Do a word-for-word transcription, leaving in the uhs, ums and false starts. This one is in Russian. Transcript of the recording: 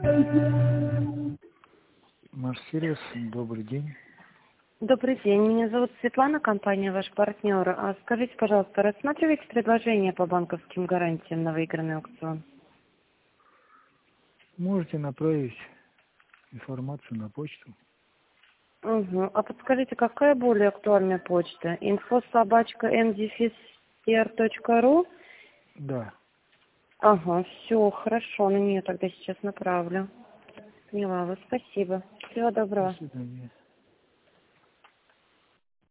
Марсервис, добрый день. Добрый день, меня зовут Светлана, компания «Ваш партнер». А скажите, пожалуйста, рассматриваете предложение по банковским гарантиям на выигранный аукцион? Можете направить информацию на почту. Угу. А подскажите, какая более актуальная почта? инфо собачка эм дефис эр точка ру? Да. Ага, все, хорошо, на нее тогда сейчас направлю. Поняла вас, спасибо. Всего До доброго. свидания.